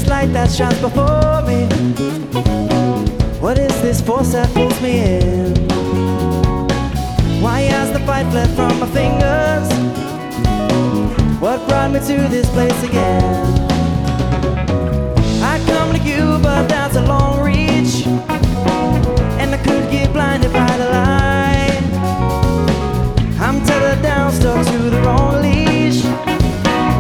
this light that shines before me? What is this force that pulls me in? Why has the fight fled from my fingers? What brought me to this place again? I come to you, but that's a long